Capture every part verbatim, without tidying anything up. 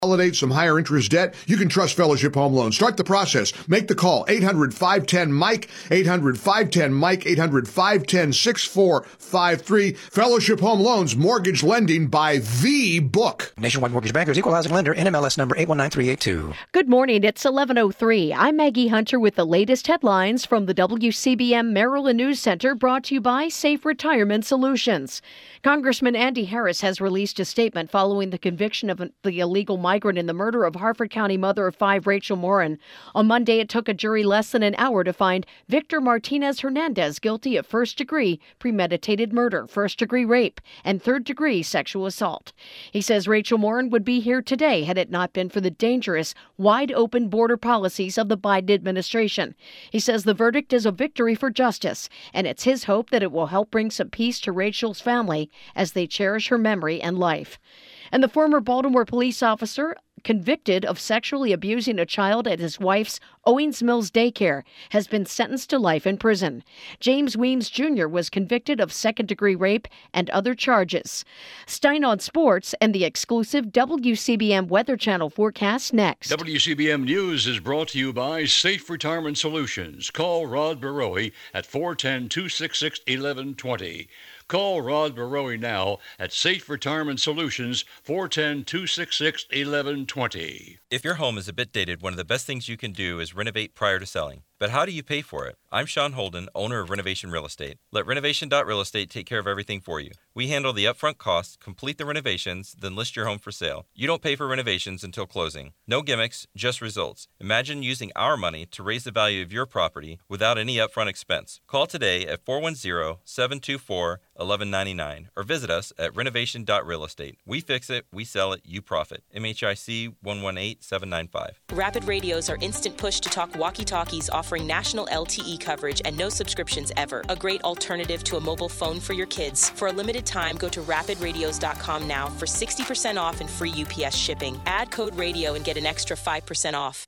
Consolidate some higher interest debt, you can trust Fellowship Home Loans. Start the process. Make the call. eight hundred, five one zero, Mike, eight hundred, five one zero, Mike, eight hundred, five one zero, six four five three. Fellowship Home Loans, mortgage lending by the book. Nationwide Mortgage Bankers, Equal Housing Lender, N M L S number eight one nine three eight two. Good morning. It's eleven oh three. I'm Maggie Hunter with the latest headlines from the W C B M Maryland News Center, brought to you by Safe Retirement Solutions. Congressman Andy Harris has released a statement following the conviction of the illegal migrant in the murder of Harford County mother of five, Rachel Morin. On Monday, it took a jury less than an hour to find Victor Martinez Hernandez guilty of first-degree premeditated murder, first-degree rape, and third-degree sexual assault. He says Rachel Morin would be here today had it not been for the dangerous, wide-open border policies of the Biden administration. He says the verdict is a victory for justice, and it's his hope that it will help bring some peace to Rachel's family as they cherish her memory and life. And the former Baltimore police officer convicted of sexually abusing a child at his wife's Owings Mills daycare has been sentenced to life in prison. James Weems Junior was convicted of second-degree rape and other charges. Stein on Sports and the exclusive W C B M Weather Channel forecast next. W C B M News is brought to you by Safe Retirement Solutions. Call Rod Barowie at four one zero, two six six, one one two zero. Call Rod Barowie now at Safe Retirement Solutions, four one zero, two six six, one one two zero. If your home is a bit dated, one of the best things you can do is renovate prior to selling. But how do you pay for it? I'm Sean Holden, owner of Renovation Real Estate. Let Renovation Real Estate take care of everything for you. We handle the upfront costs, complete the renovations, then list your home for sale. You don't pay for renovations until closing. No gimmicks, just results. Imagine using our money to raise the value of your property without any upfront expense. Call today at four one zero, seven two four, one one nine nine or visit us at renovation real estate. We fix it, we sell it, you profit. M H I C one one eight, seven nine five. Rapid Radios are instant push-to-talk walkie-talkies offering national L T E coverage and no subscriptions ever. A great alternative to a mobile phone for your kids. For a limited time, go to rapid radios dot com now for sixty percent off and free U P S shipping. Add code radio and get an extra five percent off.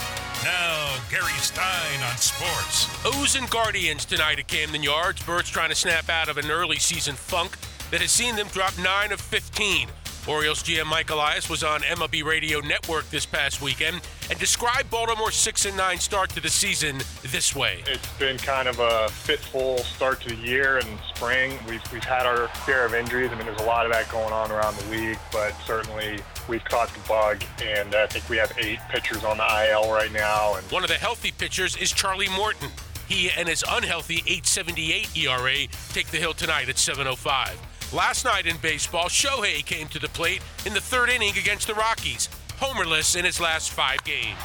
Now, Gary Stein on sports. O's and Guardians tonight at Camden Yards. Birds trying to snap out of an early season funk that has seen them drop nine of fifteen. Orioles G M Mike Elias was on M L B Radio Network this past weekend and described Baltimore's six and nine start to the season this way. It's been kind of a fitful start to the year and spring. We've, we've had our share of injuries. I mean, there's a lot of that going on around the league, but certainly we've caught the bug, and I think we have eight pitchers on the I L right now. And one of the healthy pitchers is Charlie Morton. He and his unhealthy eight seventy-eight E R A take the hill tonight at seven oh five. Last night in baseball, Shohei came to the plate in the third inning against the Rockies, homerless in his last five games.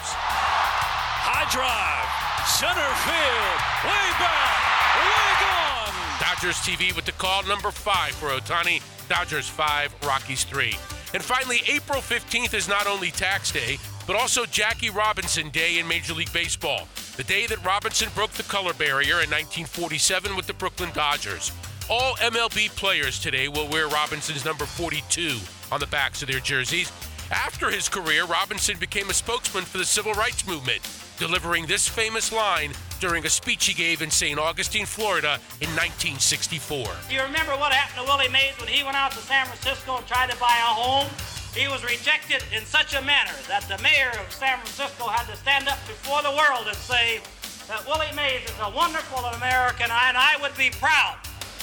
High drive, center field, way back, way gone. Dodgers T V with the call, number five for Ohtani. Dodgers five, Rockies three. And finally, April fifteenth is not only tax day, but also Jackie Robinson Day in Major League Baseball, the day that Robinson broke the color barrier in nineteen forty-seven with the Brooklyn Dodgers. All M L B players today will wear Robinson's number forty-two on the backs of their jerseys. After his career, Robinson became a spokesman for the civil rights movement, delivering this famous line during a speech he gave in Saint Augustine, Florida in nineteen sixty-four. Do you remember what happened to Willie Mays when he went out to San Francisco and tried to buy a home? He was rejected in such a manner that the mayor of San Francisco had to stand up before the world and say that Willie Mays is a wonderful American, and I would be proud.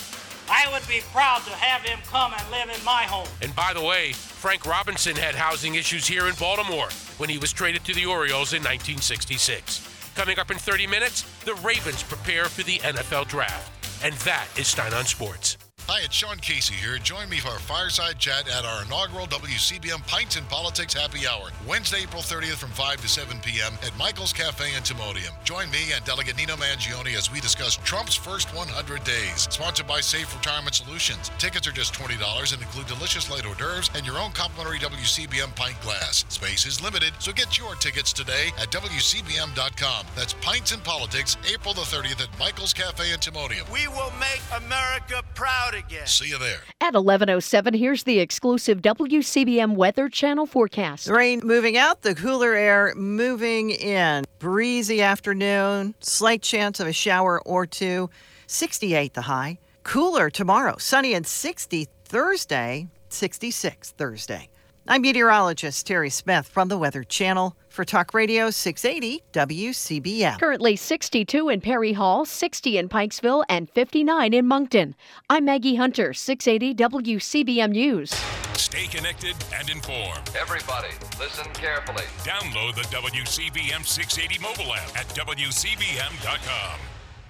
I would be proud to have him come and live in my home. And by the way, Frank Robinson had housing issues here in Baltimore when he was traded to the Orioles in nineteen sixty-six. Coming up in thirty minutes, the Ravens prepare for the N F L Draft. And that is Stein on Sports. Hi, it's Sean Casey here. Join me for our fireside chat at our inaugural W C B M Pints and Politics Happy Hour, Wednesday, April thirtieth from five to seven p.m. at Michael's Cafe in Timonium. Join me and Delegate Nino Mangione as we discuss Trump's first one hundred days. Sponsored by Safe Retirement Solutions. Tickets are just twenty dollars and include delicious light hors d'oeuvres and your own complimentary W C B M pint glass. Space is limited, so get your tickets today at W C B M dot com. That's Pints and Politics, April the thirtieth at Michael's Cafe in Timonium. We will make America proud again. See you there. At eleven oh seven, here's the exclusive W C B M Weather Channel forecast. The rain moving out, the cooler air moving in. Breezy afternoon, slight chance of a shower or two. sixty-eight the high. Cooler tomorrow, sunny and sixty Thursday, sixty-six Thursday. I'm meteorologist Terry Smith from the Weather Channel for Talk Radio six eighty W C B M. Currently sixty-two in Perry Hall, sixty in Pikesville, and fifty-nine in Moncton. I'm Maggie Hunter, six eighty W C B M News. Stay connected and informed. Everybody, listen carefully. Download the W C B M six eighty mobile app at W C B M dot com.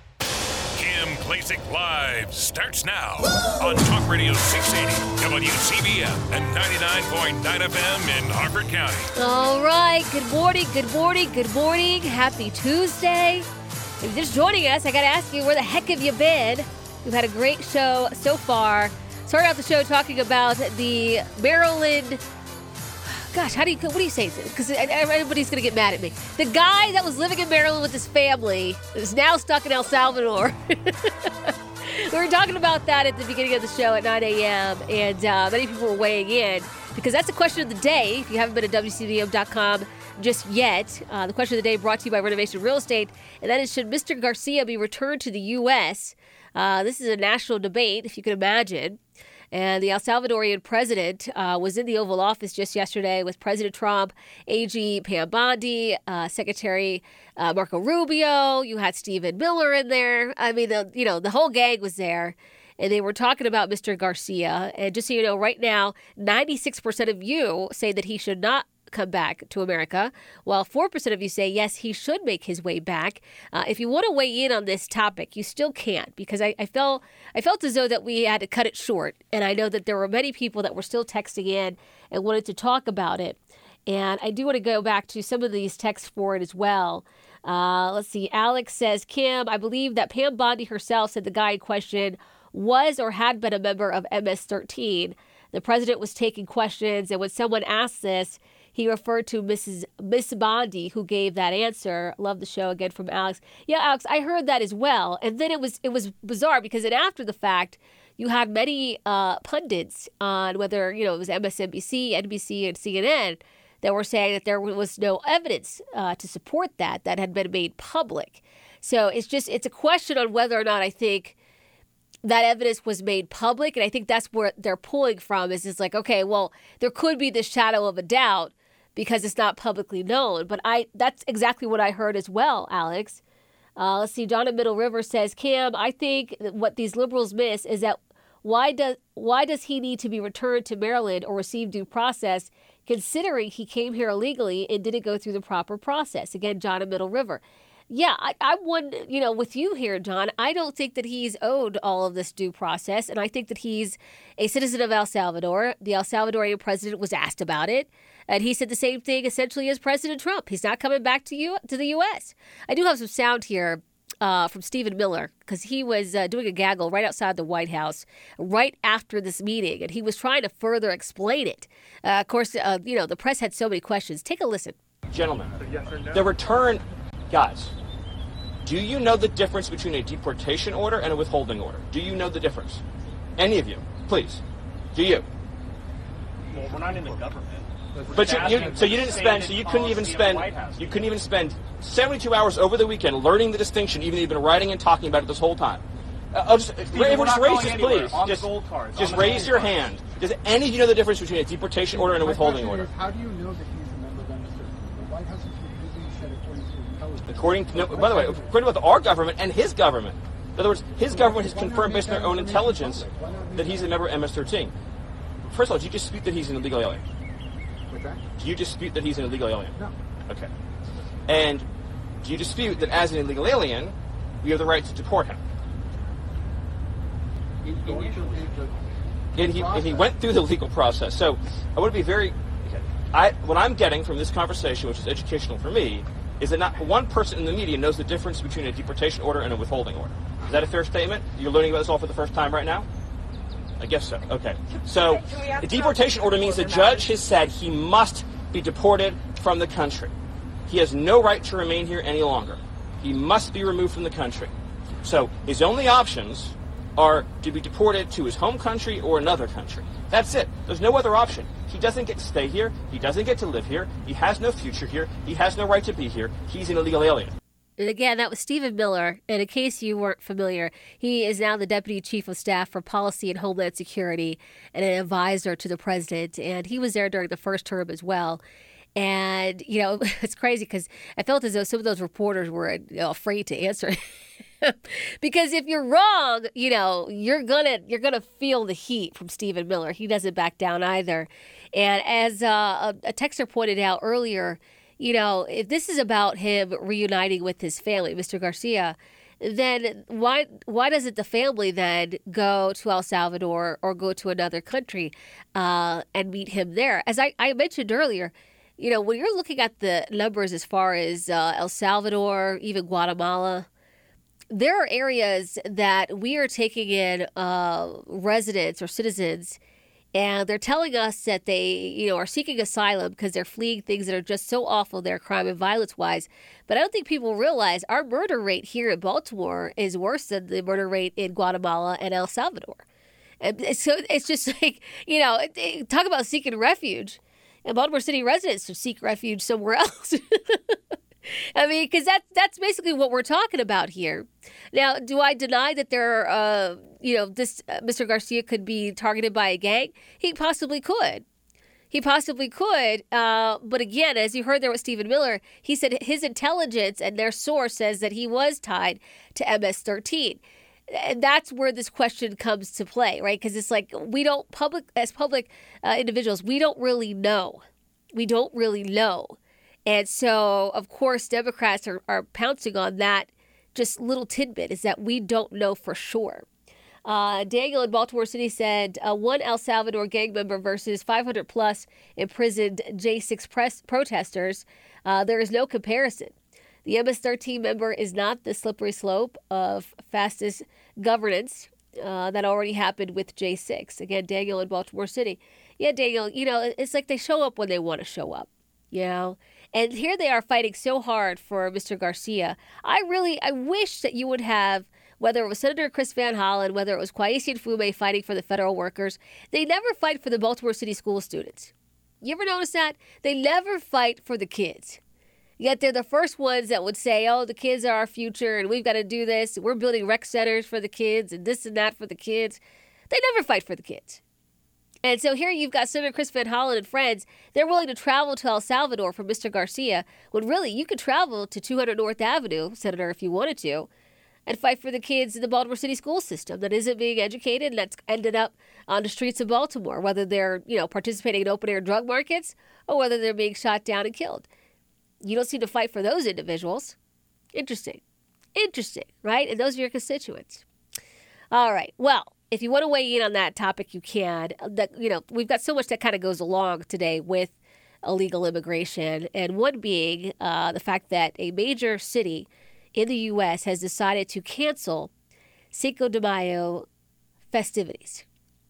Kim Klacik Live starts now on Talk Radio six eighty, W C B M, and ninety-nine point nine F M in Harford County. All right, good morning, good morning, good morning. Happy Tuesday. If you're just joining us, I got to ask you, where the heck have you been? We've had a great show so far. Started out the show talking about the Maryland... Gosh, how do you, what do you say? Because everybody's going to get mad at me. The guy that was living in Maryland with his family is now stuck in El Salvador. We were talking about that at the beginning of the show at nine a.m. and uh, many people were weighing in because that's the question of the day. If you haven't been to W C B M dot com just yet, uh, the question of the day brought to you by Renovation Real Estate, and that is, should Mister Garcia be returned to the U S? Uh, this is a national debate, if you can imagine. And the El Salvadorian president uh, was in the Oval Office just yesterday with President Trump, A G Pam Bondi, uh, Secretary uh, Marco Rubio. You had Stephen Miller in there. I mean, the, you know, the whole gang was there. And they were talking about Mister Garcia. And just so you know, right now, ninety-six percent of you say that he should not come back to America, while four percent of you say, yes, he should make his way back. Uh, if you want to weigh in on this topic, you still can't, because I, I felt I felt as though that we had to cut it short. And I know that there were many people that were still texting in and wanted to talk about it. And I do want to go back to some of these texts for it as well. Uh, let's see. Alex says, Kim, I believe that Pam Bondi herself said the guy in question was or had been a member of M S thirteen. The president was taking questions, and when someone asked this, he referred to Missus Miss Bondi, who gave that answer. Love the show again from Alex. Yeah, Alex, I heard that as well. And then it was it was bizarre because then after the fact, you had many uh, pundits on whether, you know, it was M S N B C, N B C, and C N N that were saying that there was no evidence uh, to support that that had been made public. So it's just it's a question on whether or not I think that evidence was made public. And I think that's where they're pulling from is it's like, okay, well, there could be this shadow of a doubt because it's not publicly known. But I that's exactly what I heard as well, Alex. Uh, let's see. John in Middle River says, Cam, I think what these liberals miss is that why does why does he need to be returned to Maryland or receive due process, considering he came here illegally and didn't go through the proper process? Again, John in Middle River. Yeah, I, I'm one, you know, with you here, John. I don't think that he's owed all of this due process. And I think that he's a citizen of El Salvador. The El Salvadorian president was asked about it. And he said the same thing essentially as President Trump. He's not coming back to you to the U S. I do have some sound here uh, from Stephen Miller because he was uh, doing a gaggle right outside the White House right after this meeting. And he was trying to further explain it. Uh, of course, uh, you know, the press had so many questions. Take a listen. Gentlemen, the return... Guys, do you know the difference between a deportation order and a withholding order? Do you know the difference? Any of you, please. Do you? Well, we're not in the government. But you, you, so you didn't spend, so you couldn't even spend, you couldn't even spend seventy-two hours over the weekend learning the distinction, even though you've been writing and talking about it this whole time. Uh, I'll just, Steve, Ray, just raise this, please. On just gold cards, just raise your hand. Does any of you know the difference between a deportation order and a withholding order? Is, how do you know that he's a member of M S thirteen? The White House is refusing to shed according to intelligence. According to, no, by the way, according to our government and his government. In other words, his government has confirmed based on their own intelligence that he's a member of M S thirteen. First of all, do you dispute that he's an illegal alien? What's that? Do you dispute that he's an illegal alien? No. Okay. And do you dispute that as an illegal alien, we have the right to deport him? And he, and he went through the legal process. So I want to be very... I, what I'm getting from this conversation, which is educational for me, is that not one person in the media knows the difference between a deportation order and a withholding order. Is that a fair statement? You're learning about this all for the first time right now? I guess so. Okay. So the deportation order means the judge has said he must be deported from the country. He has no right to remain here any longer. He must be removed from the country. So his only options are to be deported to his home country or another country. That's it. There's no other option. He doesn't get to stay here. He doesn't get to live here. He has no future here. He has no right to be here. He's an illegal alien. And again, that was Stephen Miller. And in case you weren't familiar, he is now the Deputy Chief of Staff for Policy and Homeland Security and an advisor to the president. And he was there during the first term as well. And, you know, it's crazy because I felt as though some of those reporters were, you know, afraid to answer. Because if you're wrong, you know, you're gonna you're gonna feel the heat from Stephen Miller. He doesn't back down either. And as uh, a, a texter pointed out earlier, you know, if this is about him reuniting with his family, Mister Garcia, then why why doesn't the family then go to El Salvador or go to another country uh, and meet him there? As I, I mentioned earlier, you know, when you're looking at the numbers as far as uh, El Salvador, even Guatemala, there are areas that we are taking in uh, residents or citizens, and they're telling us that they, you know, are seeking asylum because they're fleeing things that are just so awful there, crime and violence-wise. But I don't think people realize our murder rate here in Baltimore is worse than the murder rate in Guatemala and El Salvador. And so it's just like, you know, talk about seeking refuge. And Baltimore City residents should seek refuge somewhere else. I mean, because that, that's basically what we're talking about here. Now, do I deny that there are, uh, you know, this uh, Mister Garcia could be targeted by a gang? He possibly could. He possibly could. Uh, but again, as you heard there with Stephen Miller, he said his intelligence and their source says that he was tied to M S thirteen. And that's where this question comes to play, right? Because it's like we don't, public as public uh, individuals, we don't really know. We don't really know. And so, of course, Democrats are, are pouncing on that just little tidbit is that we don't know for sure. Uh, Daniel in Baltimore City said uh, one El Salvador gang member versus five hundred plus imprisoned J six press protesters. Uh, there is no comparison. The M S thirteen member is not the slippery slope of fastest governance uh, that already happened with J six. Again, Daniel in Baltimore City. Yeah, Daniel, you know, it's like they show up when they want to show up, you know. And here they are fighting so hard for Mister Garcia. I really, I wish that you would have, whether it was Senator Chris Van Hollen, whether it was Kweisi Mfume fighting for the federal workers, they never fight for the Baltimore City school students. You ever notice that? They never fight for the kids. Yet they're the first ones that would say, oh, the kids are our future and we've got to do this. We're building rec centers for the kids and this and that for the kids. They never fight for the kids. And so here you've got Senator Chris Van Hollen and friends. They're willing to travel to El Salvador for Mister Garcia, when really you could travel to two hundred North Avenue, Senator, if you wanted to, and fight for the kids in the Baltimore City school system that isn't being educated and that's ended up on the streets of Baltimore, whether they're, you know, participating in open-air drug markets or whether they're being shot down and killed. You don't seem to fight for those individuals. Interesting. Interesting, right? And those are your constituents. All right. Well, if you want to weigh in on that topic, you can. That, you know, we've got so much that kind of goes along today with illegal immigration, and one being uh, the fact that a major city in the U S has decided to cancel Cinco de Mayo festivities.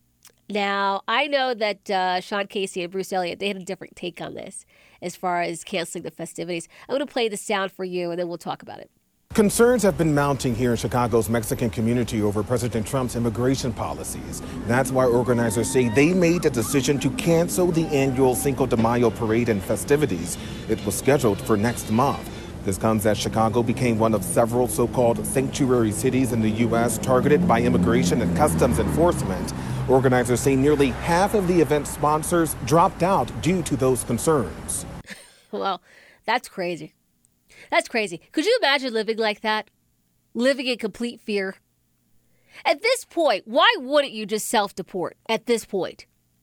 Now, I know that uh, Sean Casey and Bruce Elliott, they had a different take on this as far as canceling the festivities. I'm going to play the sound for you, and then we'll talk about it. Concerns have been mounting here in Chicago's Mexican community over President Trump's immigration policies. That's why organizers say they made a decision to cancel the annual Cinco de Mayo parade and festivities. It was scheduled for next month. This comes as Chicago became one of several so-called sanctuary cities in the U S targeted by immigration and customs enforcement. Organizers say nearly half of the event sponsors dropped out due to those concerns. Well, that's crazy. That's crazy. Could you imagine living like that? Living in complete fear? At this point, why wouldn't you just self-deport at this point?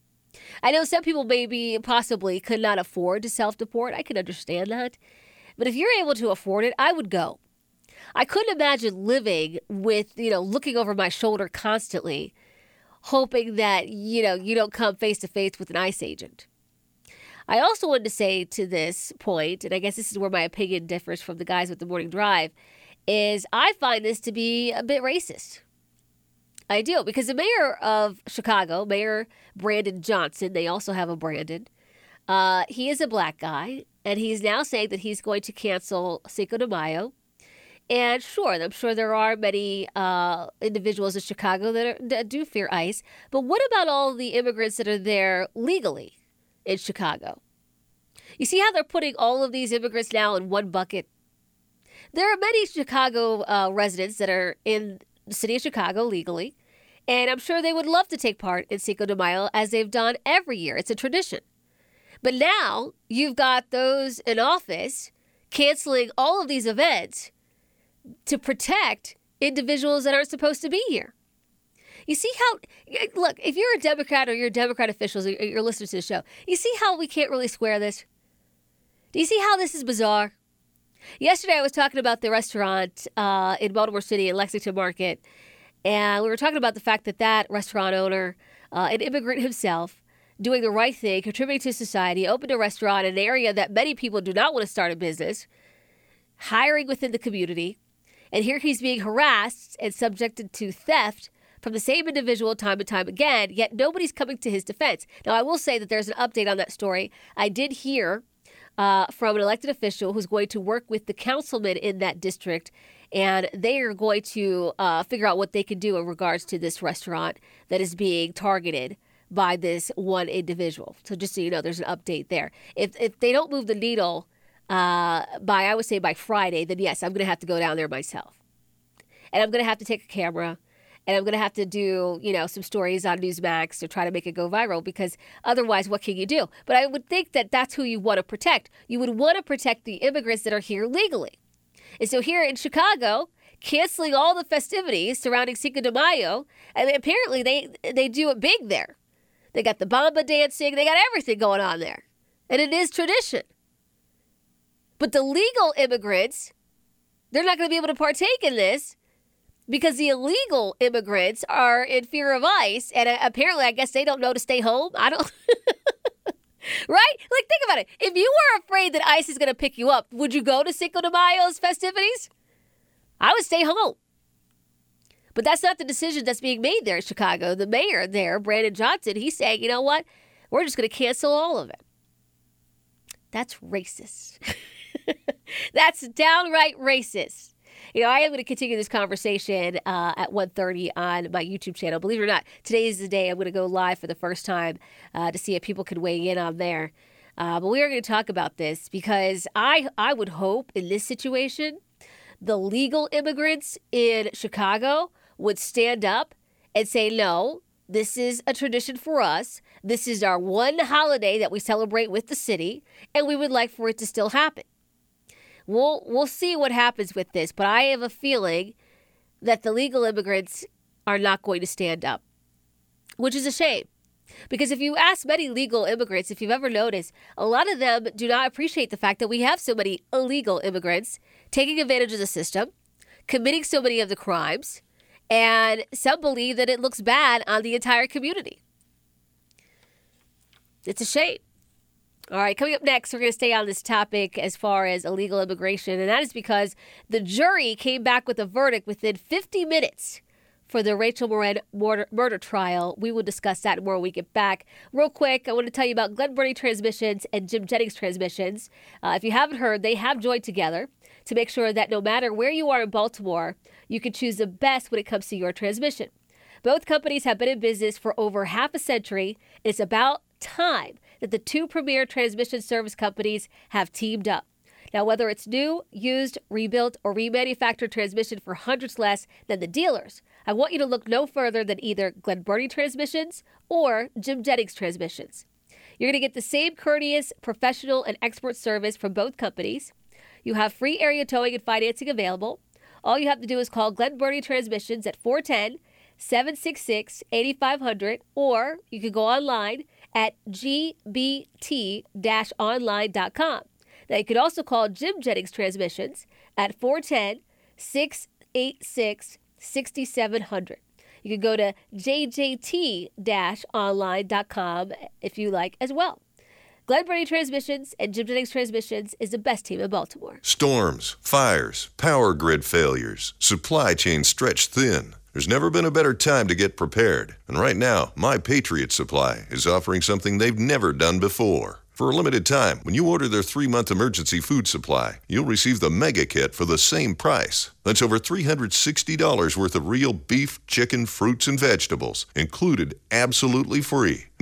I know some people maybe possibly could not afford to self-deport. I can understand that. But if you're able to afford it, I would go. I couldn't imagine living with, you know, looking over my shoulder constantly, hoping that, you know, you don't come face to face with an ICE agent. I also wanted to say to this point, and I guess this is where my opinion differs from the guys with the morning drive, is I find this to be a bit racist. I do, because the mayor of Chicago, Mayor Brandon Johnson, they also have a Brandon, uh, he is a black guy, and he's now saying that he's going to cancel Cinco de Mayo. And sure, I'm sure there are many uh, individuals in Chicago that, are, that do fear ICE, but what about all the immigrants that are there legally in Chicago? You see how they're putting all of these immigrants now in one bucket? there are many Chicago uh, residents that are in the city of Chicago legally, and I'm sure they would love to take part in Cinco de Mayo as they've done every year. It's a tradition. But now you've got those in office canceling all of these events to protect individuals that aren't supposed to be here. You see how, look, if you're a Democrat or you're Democrat officials or you're listening to the show, you see how we can't really square this? Do you see how this is bizarre? Yesterday I was talking about the restaurant uh, in Baltimore City in Lexington Market, and we were talking about the fact that that restaurant owner, uh, an immigrant himself, doing the right thing, contributing to society, opened a restaurant in an area that many people do not want to start a business, hiring within the community, and here he's being harassed and subjected to theft from the same individual time and time again, yet nobody's coming to his defense. Now, I will say that there's an update on that story. I did hear uh, from an elected official who's going to work with the councilman in that district, and they are going to uh, figure out what they can do in regards to this restaurant that is being targeted by this one individual. So just so you know, there's an update there. If if they don't move the needle uh, by, I would say by Friday, then yes, I'm going to have to go down there myself. And I'm going to have to take a camera, and I'm going to have to do, you know, some stories on Newsmax to try to make it go viral, because otherwise, what can you do? But I would think that that's who you want to protect. You would want to protect the immigrants that are here legally. And so here in Chicago, canceling all the festivities surrounding Cinco de Mayo, and apparently they they do it big there. They got the Bamba dancing. They got everything going on there. And it is tradition. But the legal immigrants, they're not going to be able to partake in this because the illegal immigrants are in fear of ICE. And apparently, I guess they don't know to stay home. I don't. Right? Like, think about it. If you were afraid that ICE is going to pick you up, would you go to Cinco de Mayo's festivities? I would stay home. But that's not the decision that's being made there in Chicago. The mayor there, Brandon Johnson, he's saying, you know what? We're just going to cancel all of it. That's racist. That's downright racist. You know, I am going to continue this conversation uh, at one thirty on my YouTube channel. Believe it or not, today is the day I'm going to go live for the first time uh, to see if people can weigh in on there. Uh, but we are going to talk about this because I, I would hope in this situation, the legal immigrants in Chicago would stand up and say, no, this is a tradition for us. This is our one holiday that we celebrate with the city, and we would like for it to still happen. We'll, we'll see what happens with this, but I have a feeling that the legal immigrants are not going to stand up, which is a shame. Because if you ask many legal immigrants, if you've ever noticed, a lot of them do not appreciate the fact that we have so many illegal immigrants taking advantage of the system, committing so many of the crimes, and some believe that it looks bad on the entire community. It's a shame. All right, coming up next, we're going to stay on this topic as far as illegal immigration, and that is because the jury came back with a verdict within fifty minutes for the Rachel Moran murder, murder trial. We will discuss that more when we get back. Real quick, I want to tell you about Glen Burnie Transmissions and Jim Jennings Transmissions. Uh, if you haven't heard, they have joined together to make sure that no matter where you are in Baltimore, you can choose the best when it comes to your transmission. Both companies have been in business for over half a century. It's about time that the two premier transmission service companies have teamed up. Now, whether it's new, used, rebuilt, or remanufactured transmission for hundreds less than the dealers, I want you to look no further than either Glen Burnie Transmissions or Jim Jennings Transmissions. You're going to get the same courteous, professional, and expert service from both companies. You have free area towing and financing available. All you have to do is call Glen Burnie Transmissions at four one zero, seven six six, eight five zero zero, or you can go online at g b t dash online dot com. Now, you could also call Jim Jennings Transmissions at four one zero, six eight six, six seven zero zero. You can go to j j t dash online dot com if you like as well. Glen Burnie Transmissions and Jim Jennings Transmissions is the best team in Baltimore. Storms, fires, power grid failures, supply chain stretched thin. There's never been a better time to get prepared. And right now, My Patriot Supply is offering something they've never done before. For a limited time, when you order their three-month emergency food supply, you'll receive the Mega Kit for the same price. That's over three hundred sixty dollars worth of real beef, chicken, fruits, and vegetables, included absolutely free.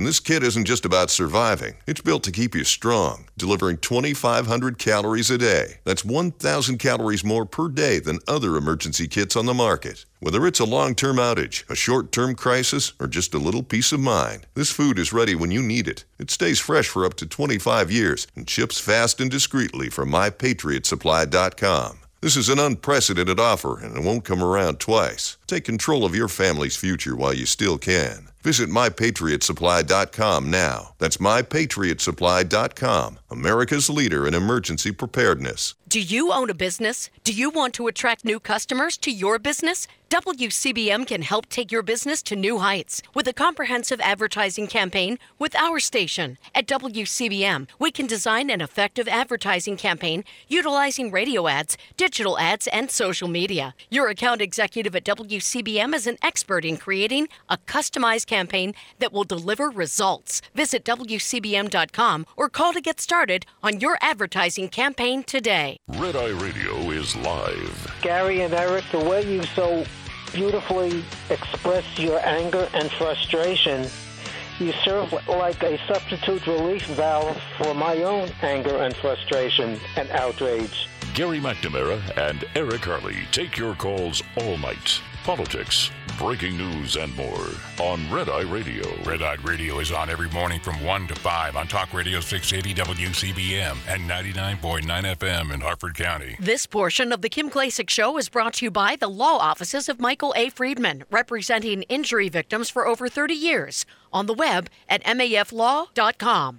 And this kit isn't just about surviving. It's built to keep you strong, delivering twenty-five hundred calories a day. That's one thousand calories more per day than other emergency kits on the market. Whether it's a long-term outage, a short-term crisis, or just a little peace of mind, this food is ready when you need it. It stays fresh for up to twenty-five years and ships fast and discreetly from my patriot supply dot com. This is an unprecedented offer, and it won't come around twice. Take control of your family's future while you still can. Visit my patriot supply dot com now. That's my patriot supply dot com, America's leader in emergency preparedness. Do you own a business? Do you want to attract new customers to your business? W C B M can help take your business to new heights with a comprehensive advertising campaign with our station. At W C B M, we can design an effective advertising campaign utilizing radio ads, digital ads, and social media. Your account executive at W C B M is an expert in creating a customized campaign that will deliver results. Visit W C B M dot com or call to get started on your advertising campaign today. Red Eye Radio is live. Gary and Eric, the way you so beautifully express your anger and frustration, you serve like a substitute relief valve for my own anger and frustration and outrage. Gary McNamara and Eric Harley take your calls all night. Politics, breaking news, and more on Red Eye Radio. Red Eye Radio is on every morning from one to five on Talk Radio six eighty W C B M and ninety-nine point nine F M in Harford County. This portion of the Kim Klacik Show is brought to you by the law offices of Michael A. Friedman, representing injury victims for over thirty years. On the web at M A F law dot com.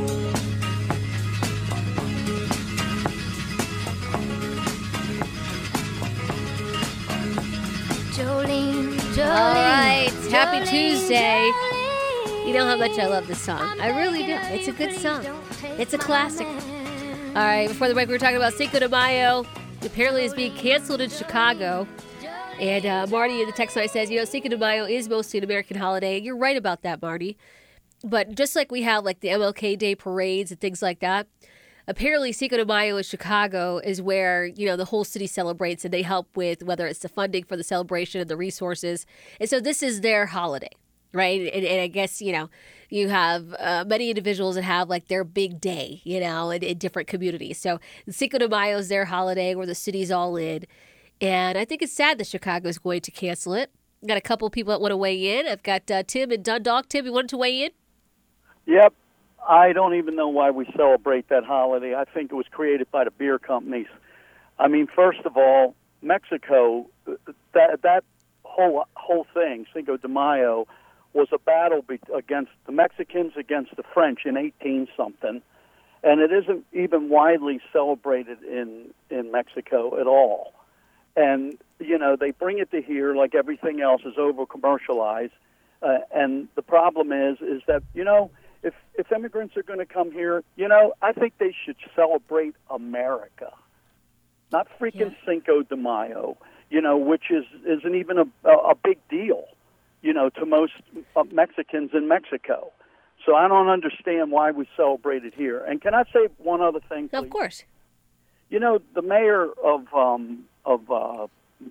Jolene, Jolene. All right, Jolene, happy Tuesday. Jolene. You know how much I love this song. I really do. It's a good song. It's a classic. All right, before the break, we were talking about Cinco de Mayo. Apparently, it's being canceled in Chicago. And uh, Marty in the text line says, you know, Cinco de Mayo is mostly an American holiday. And you're right about that, Marty. But just like we have like the M L K Day parades and things like that, apparently Cinco de Mayo in Chicago is where, you know, the whole city celebrates and they help with whether it's the funding for the celebration and the resources. And so this is their holiday, right? And, and I guess, you know, you have uh, many individuals that have like their big day, you know, in, in different communities. So Cinco de Mayo is their holiday where the city's all in. And I think it's sad that Chicago is going to cancel it. Got a couple of people that want to weigh in. I've got uh, Tim in Dundalk. Tim, you wanted to weigh in? Yep. I don't even know why we celebrate that holiday. I think it was created by the beer companies. I mean, first of all, Mexico, that that whole whole thing, Cinco de Mayo, was a battle be- against the Mexicans against the French in eighteen something, and it isn't even widely celebrated in in Mexico at all. And you know, they bring it to here like everything else is over commercialized, uh, and the problem is is that you know. If if immigrants are going to come here, you know, I think they should celebrate America, not freaking yeah. Cinco de Mayo, you know, which is isn't even a a big deal, you know, to most Mexicans in Mexico. So I don't understand why we celebrate it here. And can I say one other thing, please? Of course. You know, the mayor of um, of uh,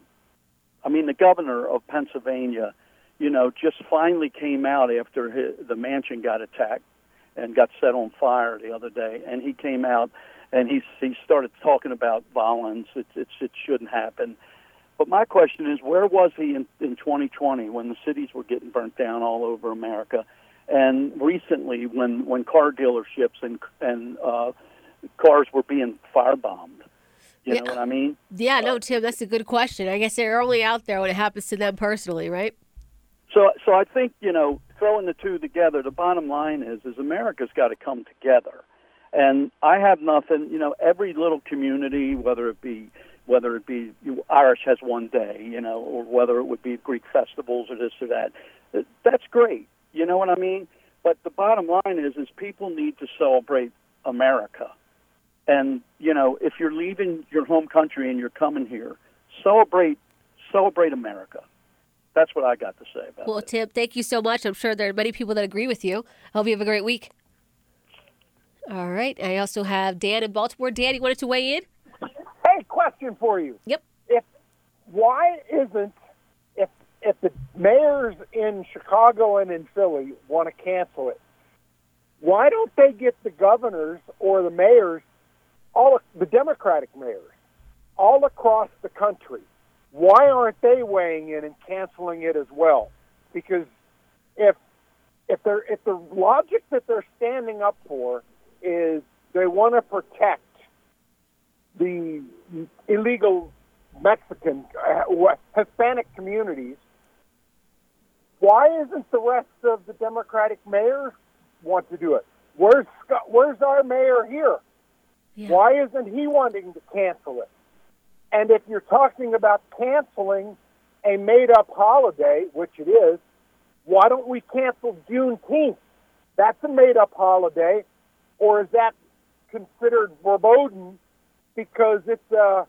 I mean, the governor of Pennsylvania. You know, just finally came out after his, the mansion got attacked and got set on fire the other day. And he came out and he he started talking about violence. It, it's, it shouldn't happen. But my question is, where was he in, in twenty twenty when the cities were getting burnt down all over America? And recently when, when car dealerships and, and uh, cars were being firebombed? You yeah. know what I mean? Yeah, no, Tim, that's a good question. I guess they're only out there when it happens to them personally, right? So, so I think, you know, throwing the two together, the bottom line is, is America's got to come together. And I have nothing, you know, every little community, whether it be, whether it be Irish has one day, you know, or whether it would be Greek festivals or this or that, that's great. You know what I mean? But the bottom line is, is people need to celebrate America. And, you know, if you're leaving your home country and you're coming here, celebrate, celebrate America. That's what I got to say about well, it. Well, Tim, thank you so much. I'm sure there are many people that agree with you. I hope you have a great week. All right. I also have Dan in Baltimore. Dan, you wanted to weigh in? Hey, question for you. Yep. If why isn't if if the mayors in Chicago and in Philly want to cancel it, Why don't they get the governors or the mayors, all the Democratic mayors, all across the country? Why aren't they weighing in and canceling it as well? Because if if they're if the logic that they're standing up for is they want to protect the illegal Mexican uh, Hispanic communities, why isn't the rest of the Democratic mayors want to do it? Where's Scott, where's our mayor here? Yeah. Why isn't he wanting to cancel it? And if you're talking about canceling a made-up holiday, which it is, why don't we cancel Juneteenth? That's a made-up holiday, or is that considered verboten because it's uh,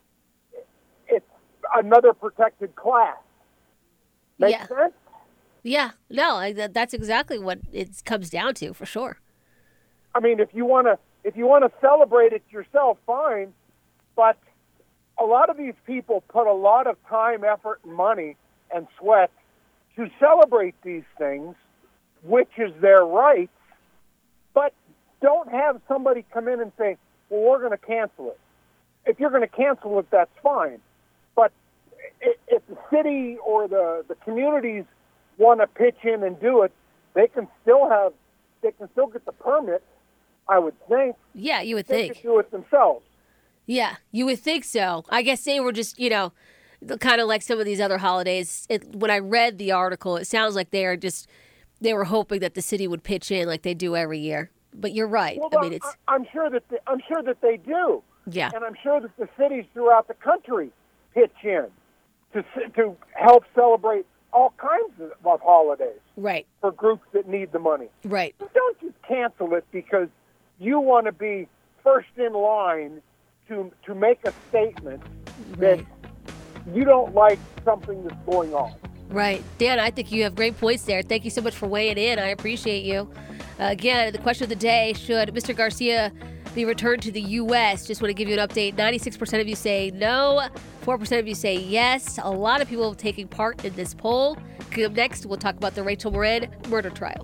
it's another protected class? Make yeah. sense? Yeah, no, I, that's exactly what it comes down to, for sure. I mean, if you want to, if you want to celebrate it yourself, fine. But a lot of these people put a lot of time, effort, and money and sweat to celebrate these things, which is their right. But don't have somebody come in and say, "Well, we're going to cancel it." If you're going to cancel it, that's fine. But if the city or the the communities want to pitch in and do it, they can still have, they can still get the permit, I would think. Yeah, you would they think. They could do it themselves. Yeah, you would think so. I guess they were just, you know, kind of like some of these other holidays. It, when I read the article, it sounds like they are just, they were hoping that the city would pitch in like they do every year. But you're right. Well, I mean, it's. I'm sure that they, I'm sure that they do. Yeah. And I'm sure that the cities throughout the country pitch in to to help celebrate all kinds of holidays. Right. For groups that need the money. Right. So don't just cancel it because you want to be first in line to to make a statement right. that you don't like something that's going on. Right. Dan, I think you have great points there. Thank you so much for weighing in. I appreciate you. Uh, again, the question of the day, should Mister Garcia be returned to the U S? Just want to give you an update. ninety-six percent of you say no. four percent of you say yes. A lot of people taking part in this poll. Coming up next, we'll talk about the Rachel Morin murder trial.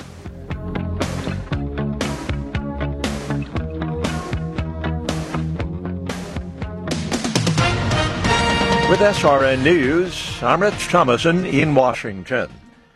With S R N News, I'm Rich Thomason in Washington.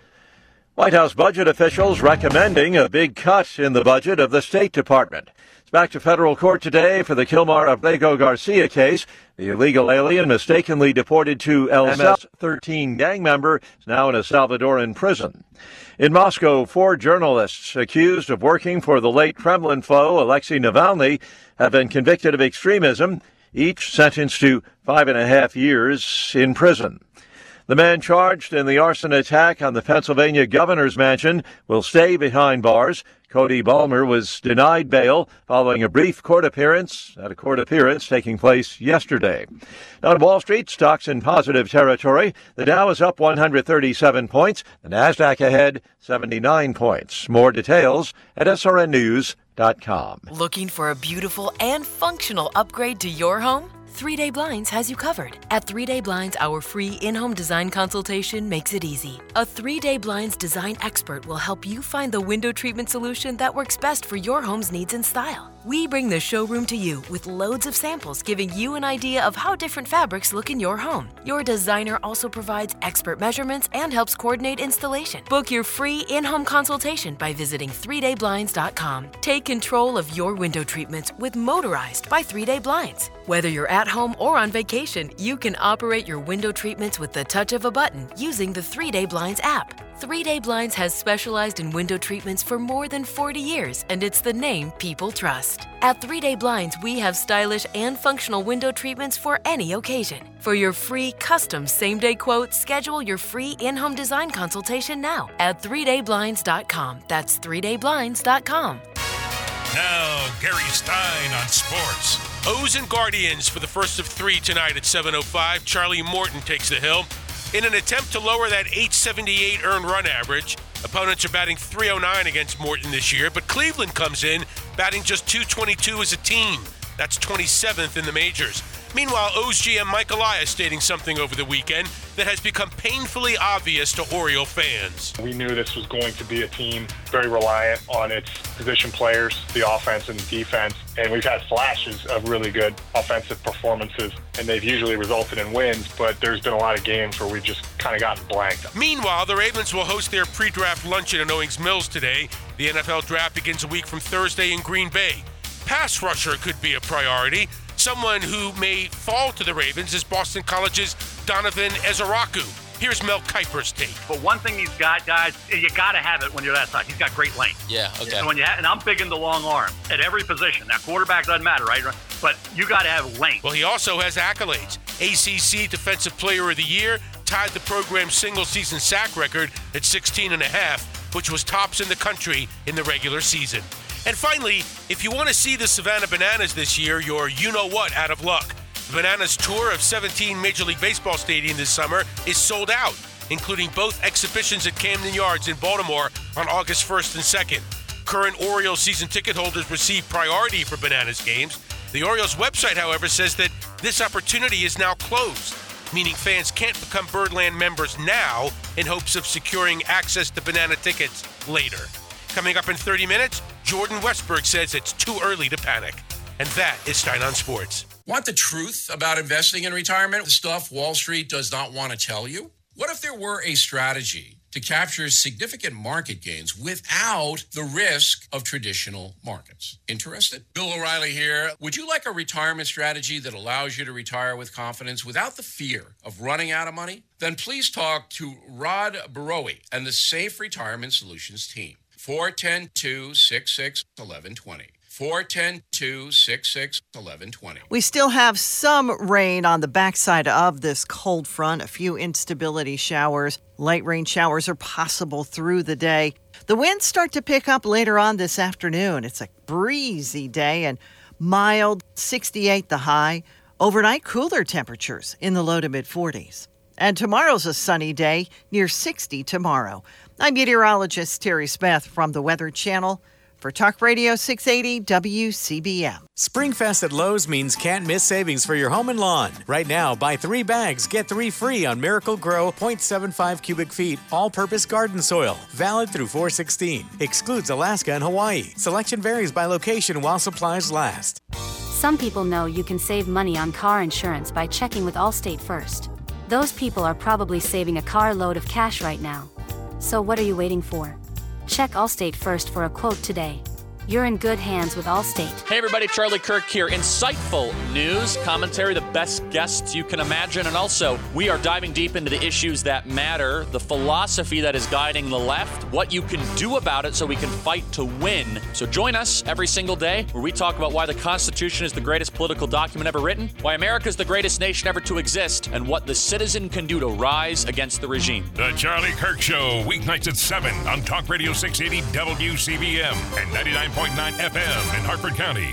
White House budget officials recommending a big cut in the budget of the State Department. It's back to federal court today for the Kilmar Abrego Garcia case. The illegal alien mistakenly deported to El M S thirteen gang member is now in a Salvadoran prison. In Moscow, four journalists accused of working for the late Kremlin foe Alexei Navalny have been convicted of extremism, each sentenced to five and a half years in prison. The man charged in the arson attack on the Pennsylvania governor's mansion will stay behind bars. Cody Balmer was denied bail following a brief court appearance at a court appearance taking place yesterday. On Wall Street, stocks in positive territory. The Dow is up one hundred thirty-seven points. The Nasdaq ahead seventy-nine points. More details at S R N news dot com. Looking for a beautiful and functional upgrade to your home? Three Day Blinds has you covered. At Three Day Blinds, our free in-home design consultation makes it easy. A Three Day Blinds design expert will help you find the window treatment solution that works best for your home's needs and style. We bring the showroom to you with loads of samples, giving you an idea of how different fabrics look in your home. Your designer also provides expert measurements and helps coordinate installation. Book your free in-home consultation by visiting three day blinds dot com. Take control of your window treatments with Motorized by Three Day Blinds. Whether you're at home or on vacation, you can operate your window treatments with the touch of a button using the Three Day Blinds app. Three Day Blinds has specialized in window treatments for more than forty years, and it's the name people trust. At Three Day Blinds, we have stylish and functional window treatments for any occasion. For your free custom same-day quote, schedule your free in-home design consultation now at three day blinds dot com. That's three day blinds dot com. Now, Gary Stein on sports. O's and Guardians for the first of three tonight at seven oh five. Charlie Morton takes the hill. In an attempt to lower that eight seventy-eight earned run average, opponents are batting three oh nine against Morton this year, but Cleveland comes in batting just two twenty-two as a team. That's twenty-seventh in the majors. Meanwhile, O's G M Mike Elias stating something over the weekend that has become painfully obvious to Oriole fans. We knew this was going to be a team very reliant on its position players, the offense and the defense, and we've had flashes of really good offensive performances, and they've usually resulted in wins, but there's been a lot of games where we've just kind of gotten blanked. Meanwhile, the Ravens will host their pre-draft luncheon in Owings Mills today. The N F L draft begins a week from Thursday in Green Bay. Pass rusher could be a priority. Someone who may fall to the Ravens is Boston College's Donovan Ezaraku. Here's Mel Kiper's take. But one thing he's got, guys, you got to have it when you're that size. He's got great length. Yeah, okay. So when you ha- and I'm big in the long arm at every position. Now, quarterback doesn't matter, right? But you got to have length. Well, he also has accolades. A C C Defensive Player of the Year, tied the program's single-season sack record at sixteen and a half, which was tops in the country in the regular season. And finally, if you want to see the Savannah Bananas this year, you're you-know-what out of luck. The Bananas tour of seventeen Major League Baseball stadiums this summer is sold out, including both exhibitions at Camden Yards in Baltimore on August first and second. Current Orioles season ticket holders receive priority for Bananas games. The Orioles website, however, says that this opportunity is now closed, meaning fans can't become Birdland members now in hopes of securing access to Banana tickets later. Coming up in thirty minutes, Jordan Westberg says it's too early to panic. And that is Stein on Sports. Want the truth about investing in retirement? The stuff Wall Street does not want to tell you? What if there were a strategy to capture significant market gains without the risk of traditional markets? Interested? Bill O'Reilly here. Would you like a retirement strategy that allows you to retire with confidence without the fear of running out of money? Then please talk to Rod Barowie and the Safe Retirement Solutions team. four one zero, two six six, one one two zero. four one zero, two six six, one one two zero. We still have some rain on the backside of this cold front, a few instability showers. Light rain showers are possible through the day. The winds start to pick up later on this afternoon. It's a breezy day and mild, sixty-eight the high. Overnight cooler temperatures in the low to mid forties. And tomorrow's a sunny day, near sixty tomorrow. I'm meteorologist Terry Smith from the Weather Channel for Talk Radio six eighty W C B M. Springfest at Lowe's means can't miss savings for your home and lawn. Right now, buy three bags, get three free on Miracle Grow zero point seven five cubic feet all-purpose garden soil. Valid through four sixteen. Excludes Alaska and Hawaii. Selection varies by location while supplies last. Some people know you can save money on car insurance by checking with Allstate first. Those people are probably saving a carload of cash right now. So what are you waiting for? Check Allstate first for a quote today. You're in good hands with Allstate. Hey everybody, Charlie Kirk here. Insightful news, commentary, the best guests you can imagine. And also, we are diving deep into the issues that matter, the philosophy that is guiding the left, what you can do about it so we can fight to win. So join us every single day where we talk about why the Constitution is the greatest political document ever written, why America is the greatest nation ever to exist, and what the citizen can do to rise against the regime. The Charlie Kirk Show, weeknights at seven on Talk Radio six eighty W C B M and ninety-nine point nine F M in Hartford County.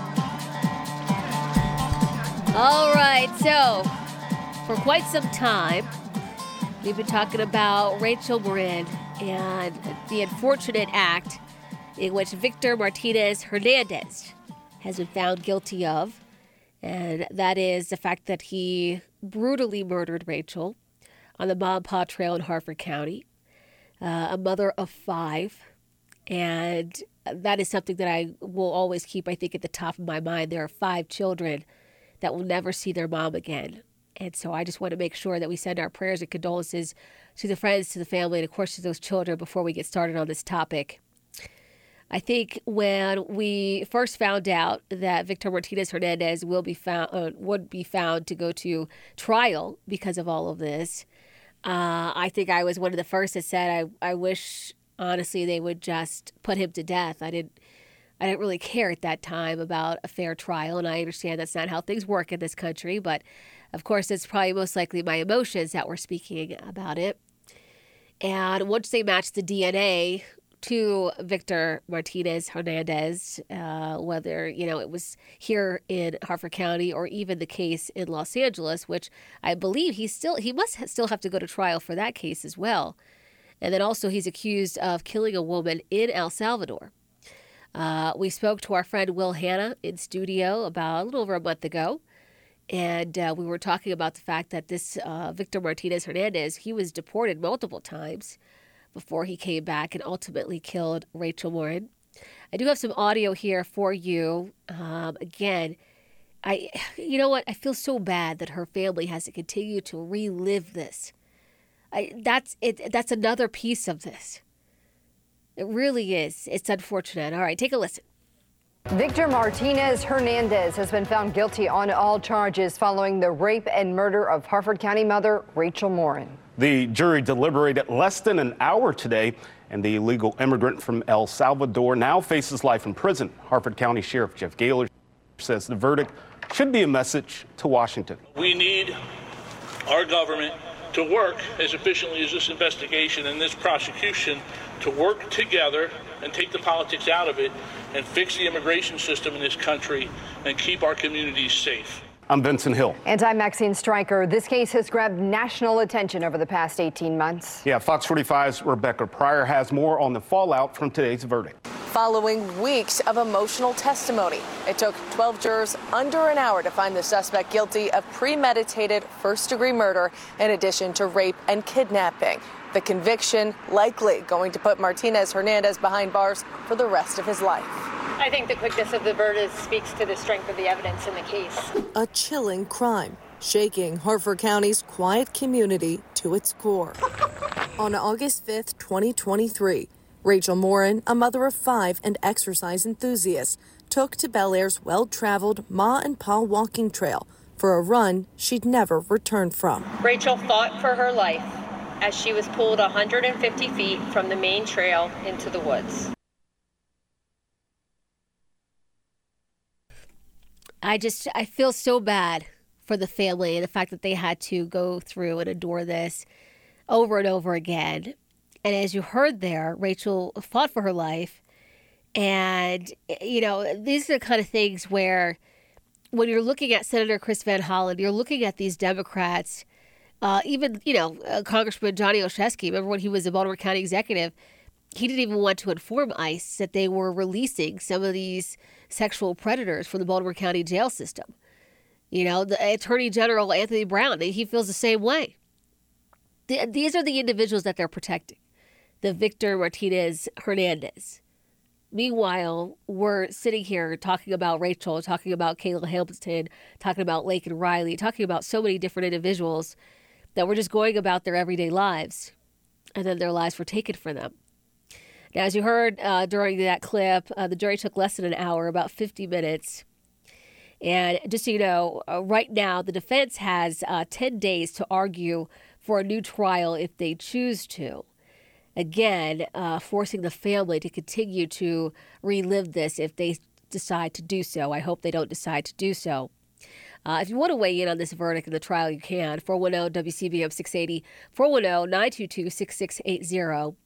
All right, so for quite some time, we've been talking about Rachel Marin and the unfortunate act in which Victor Martinez Hernandez has been found guilty of, and that is the fact that he brutally murdered Rachel on the Mampah Trail in Hartford County, uh, a mother of five, and that is something that I will always keep, I think, at the top of my mind. There are five children that will never see their mom again. And so I just want to make sure that we send our prayers and condolences to the friends, to the family, and of course to those children before we get started on this topic. I think when we first found out that Victor Martinez Hernandez will be found, uh, would be found to go to trial because of all of this, uh, I think I was one of the first that said, I, I wish... honestly, they would just put him to death. I didn't I didn't really care at that time about a fair trial, and I understand that's not how things work in this country, but of course it's probably most likely my emotions that were speaking about it. And once they matched the D N A to Victor Martinez Hernandez, uh, whether, you know, it was here in Hartford County or even the case in Los Angeles, which I believe he still he must still have to go to trial for that case as well. And then also he's accused of killing a woman in El Salvador. Uh, we spoke to our friend Will Hanna in studio about a little over a month ago. And uh, we were talking about the fact that this uh, Victor Martinez Hernandez, he was deported multiple times before he came back and ultimately killed Rachel Morin. I do have some audio here for you. Um, again, I, you know what? I feel so bad that her family has to continue to relive this. I, that's it. That's another piece of this. It really is. It's unfortunate. All right, take a listen. Victor Martinez Hernandez has been found guilty on all charges following the rape and murder of Harford County mother Rachel Morin. The jury deliberated less than an hour today, and the illegal immigrant from El Salvador now faces life in prison. Harford County Sheriff Jeff Gaylor says the verdict should be a message to Washington. We need our government to work as efficiently as this investigation and this prosecution to work together and take the politics out of it and fix the immigration system in this country and keep our communities safe. I'm Vincent Hill. And I'm Maxine Stryker. This case has grabbed national attention over the past eighteen months. Yeah, Fox forty-five's Rebecca Pryor has more on the fallout from today's verdict. Following weeks of emotional testimony, it took twelve jurors under an hour to find the suspect guilty of premeditated first-degree murder in addition to rape and kidnapping. The conviction likely going to put Martinez Hernandez behind bars for the rest of his life. I think the quickness of the verdict speaks to the strength of the evidence in the case. A chilling crime, shaking Harford County's quiet community to its core. On August fifth, twenty twenty-three, Rachel Morin, a mother of five and exercise enthusiast, took to Bel Air's well-traveled Ma and Pa walking trail for a run she'd never returned from. Rachel fought for her life as she was pulled one hundred fifty feet from the main trail into the woods. I just, I feel so bad for the family and the fact that they had to go through and endure this over and over again. And as you heard there, Rachel fought for her life. And, you know, these are the kind of things where when you're looking at Senator Chris Van Hollen, you're looking at these Democrats, uh, even, you know, uh, Congressman Johnny Olszewski, remember when he was a Baltimore County executive, he didn't even want to inform ICE that they were releasing some of these sexual predators from the Baltimore County jail system. You know, the Attorney General Anthony Brown, he feels the same way. The, these are the individuals that they're protecting. The Victor Martinez Hernandez. Meanwhile, we're sitting here talking about Rachel, talking about Kayla Hamilton, talking about Laken Riley, talking about so many different individuals that were just going about their everyday lives, and then their lives were taken from them. Now, as you heard uh, during that clip, uh, the jury took less than an hour, about fifty minutes. And just so you know, uh, right now, the defense has uh, ten days to argue for a new trial if they choose to. Again, uh, forcing the family to continue to relive this if they decide to do so. I hope they don't decide to do so. Uh, if you want to weigh in on this verdict in the trial, you can. four one zero W C B M six eighty, four one zero nine two two six six eight zero.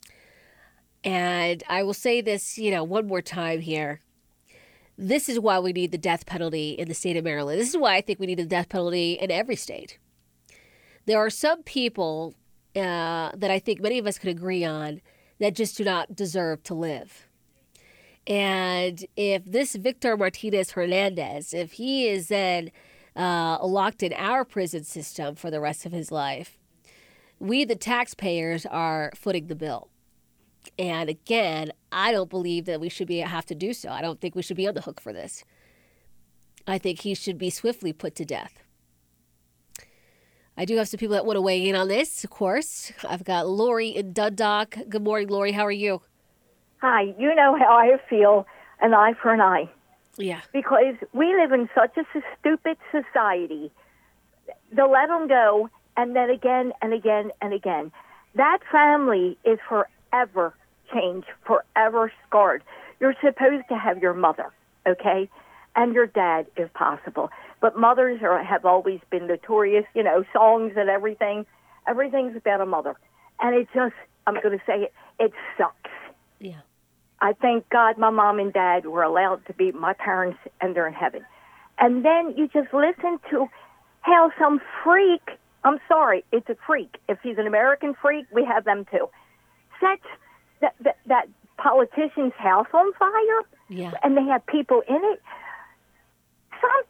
And I will say this, you know, one more time here. This is why we need the death penalty in the state of Maryland. This is why I think we need the death penalty in every state. There are some people uh, that I think many of us could agree on that just do not deserve to live. And if this Victor Martinez Hernandez, if he is then uh, locked in our prison system for the rest of his life, we, the taxpayers, are footing the bill. And again, I don't believe that we should be have to do so. I don't think we should be on the hook for this. I think he should be swiftly put to death. I do have some people that want to weigh in on this, of course. I've got Lori in Dundalk. Good morning, Lori. How are you? Hi. You know how I feel, an eye for an eye. Yeah. Because we live in such a stupid society. They'll let them go, and then again and again and again. That family is forever. Ever changed, forever scarred. You're supposed to have your mother, okay, and your dad if possible. But mothers are, have always been notorious, you know, songs and everything. Everything's about a mother. And it just, I'm going to say it, it sucks. Yeah. I thank God my mom and dad were allowed to be my parents and they're in heaven. And then you just listen to how some freak, I'm sorry, it's a freak. If he's an American freak, we have them too. Sets that, that, that politician's house on fire, yeah. and they have people in it.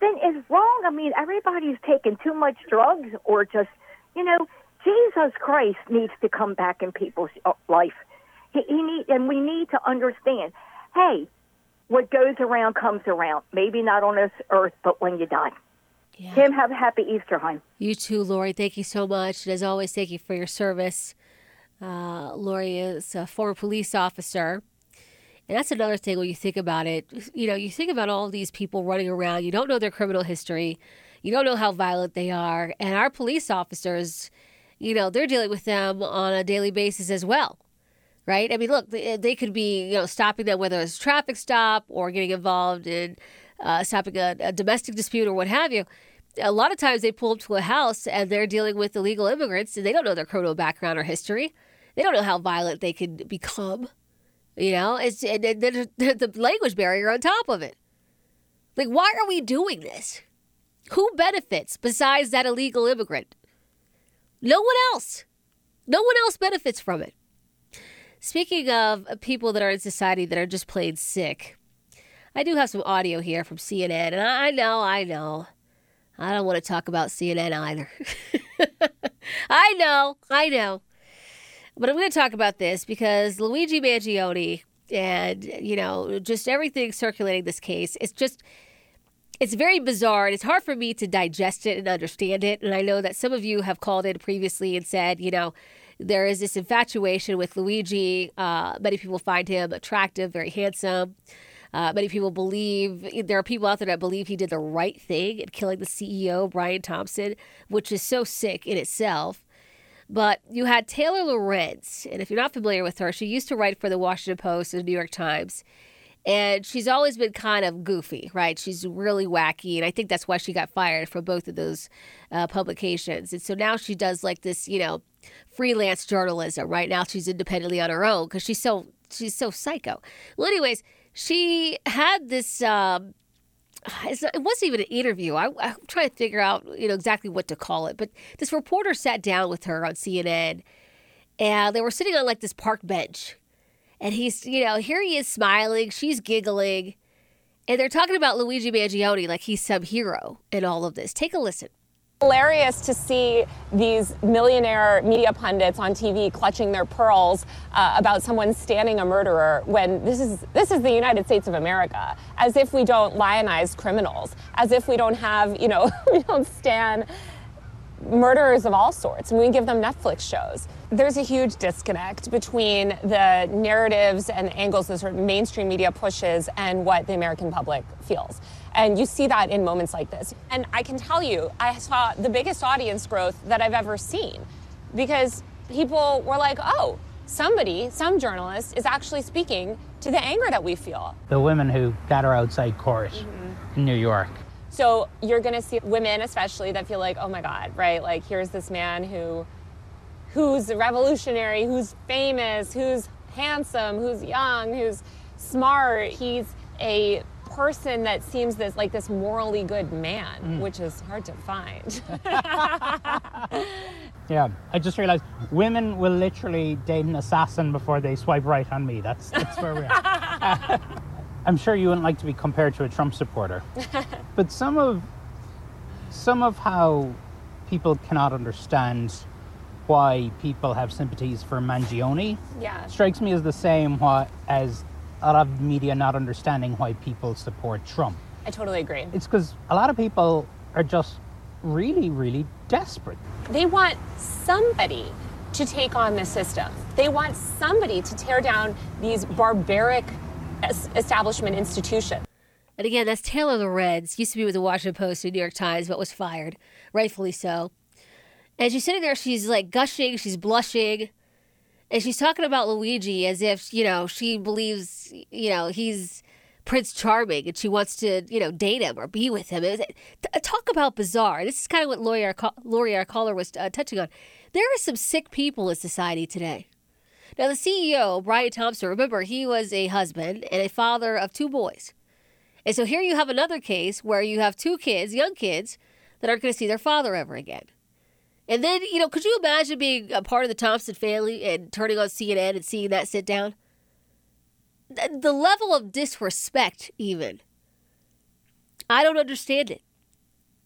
something is wrong. I mean, everybody's taking too much drugs or just, you know, Jesus Christ needs to come back in people's life. He, he need, and we need to understand, hey, what goes around comes around. Maybe not on this earth, but when you die. Yeah. Tim, have a happy Easter, hon. You too, Lori. Thank you so much. And as always, thank you for your service. Uh, Lori is a former police officer. And that's another thing when you think about it. You know, you think about all these people running around. You don't know their criminal history. You don't know how violent they are. And our police officers, you know, they're dealing with them on a daily basis as well. Right? I mean, look, they, they could be, you know, stopping them, whether it's a traffic stop or getting involved in uh, stopping a, a domestic dispute or what have you. A lot of times they pull up to a house and they're dealing with illegal immigrants and they don't know their criminal background or history. They don't know how violent they could become. You know, it's and, and the, the language barrier on top of it. Like, why are we doing this? Who benefits besides that illegal immigrant? No one else. No one else benefits from it. Speaking of people that are in society that are just plain sick, I do have some audio here from C N N, and I know, I know. I don't want to talk about C N N either. I know, I know. But I'm going to talk about this because Luigi Mangione and, you know, just everything circulating this case, it's just, it's very bizarre, and it's hard for me to digest it and understand it. And I know that some of you have called in previously and said, you know, there is this infatuation with Luigi. Uh, many people find him attractive, very handsome. Uh, many people believe, there are people out there that believe he did the right thing in killing the C E O, Brian Thompson, which is so sick in itself. But you had Taylor Lorenz, and if you're not familiar with her, she used to write for the Washington Post and the New York Times. And she's always been kind of goofy, right? She's really wacky, and I think that's why she got fired from both of those uh, publications. And so now she does like this, you know, freelance journalism. Right now she's independently on her own because she's so she's so psycho. Well, anyways, she had this. Um, it's not, it wasn't even an interview. I, I'm trying to figure out, you know, exactly what to call it. But this reporter sat down with her on C N N, and they were sitting on like this park bench. And he's, you know, here he is smiling, she's giggling, and they're talking about Luigi Mangione like he's some hero in all of this. Take a listen. Hilarious to see these millionaire media pundits on T V clutching their pearls uh, about someone standing a murderer when this is this is the United States of America, as if we don't lionize criminals, as if we don't have, you know, we don't stand murderers of all sorts, and we give them Netflix shows. There's a huge disconnect between the narratives and angles that sort of mainstream media pushes and what the American public feels. And you see that in moments like this. And I can tell you, I saw the biggest audience growth that I've ever seen because people were like, oh, somebody, some journalist is actually speaking to the anger that we feel. The women who gather outside court mm-hmm. in New York. So you're going to see women especially that feel like, oh my God, right? Like here's this man who, who's revolutionary, who's famous, who's handsome, who's young, who's smart. He's a person that seems this like this morally good man, mm. which is hard to find. Yeah, I just realized women will literally date an assassin before they swipe right on me. That's, that's where we are. Uh, I'm sure you wouldn't like to be compared to a Trump supporter, but some of some of how people cannot understand why people have sympathies for Mangione yeah. strikes me as the same what, as a lot of media not understanding why people support Trump. I totally agree. It's because a lot of people are just really, really desperate. They want somebody to take on the system. They want somebody to tear down these barbaric establishment institution. And again, that's Taylor Lorenz, used to be with the Washington Post and New York Times, but was fired, rightfully so. And she's sitting there, she's like gushing, she's blushing, and she's talking about Luigi as if, you know, she believes, you know, he's Prince Charming and she wants to, you know, date him or be with him. It was, talk about bizarre. This is kind of what Lori, our, Lori, our caller, was uh, touching on. There are some sick people in society today. Now, the C E O, Brian Thompson, remember, he was a husband and a father of two boys. And so here you have another case where you have two kids, young kids, that aren't going to see their father ever again. And then, you know, could you imagine being a part of the Thompson family and turning on C N N and seeing that sit down? The level of disrespect, even. I don't understand it.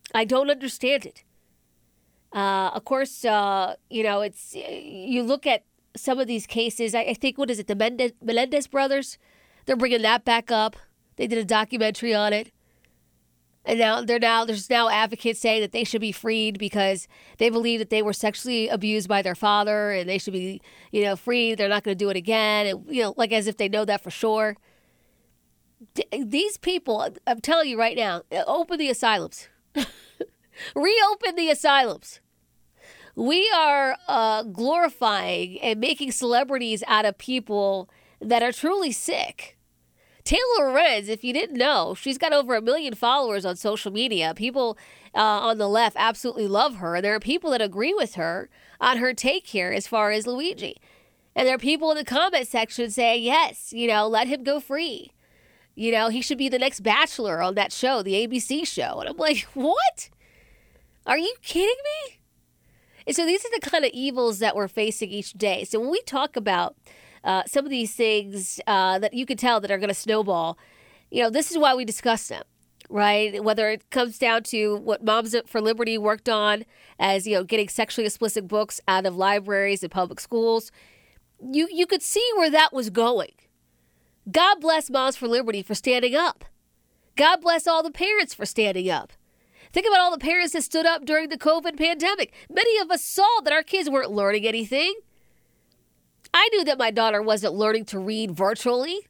I don't understand it. Uh, of course, uh, you know, it's you look at some of these cases. I, I think, what is it, the Mendez, Melendez brothers? They're bringing that back up. They did a documentary on it. And now they're now there's now advocates saying that they should be freed because they believe that they were sexually abused by their father and they should be, you know, freed. They're not going to do it again. And, you know, like as if they know that for sure. D- these people, I'm telling you right now, open the asylums. Reopen the asylums. We are uh, glorifying and making celebrities out of people that are truly sick. Taylor Lorenz, if you didn't know, she's got over a million followers on social media. People uh, on the left absolutely love her. And there are people that agree with her on her take here as far as Luigi. And there are people in the comment section saying, yes, you know, let him go free. You know, he should be the next Bachelor on that show, the A B C show. And I'm like, what? Are you kidding me? And so these are the kind of evils that we're facing each day. So when we talk about Uh, some of these things uh, that you can tell that are going to snowball, you know, this is why we discuss them, right? Whether it comes down to what Moms for Liberty worked on as, you know, getting sexually explicit books out of libraries and public schools, you, you could see where that was going. God bless Moms for Liberty for standing up. God bless all the parents for standing up. Think about all the parents that stood up during the COVID pandemic. Many of us saw that our kids weren't learning anything. I knew that my daughter wasn't learning to read virtually.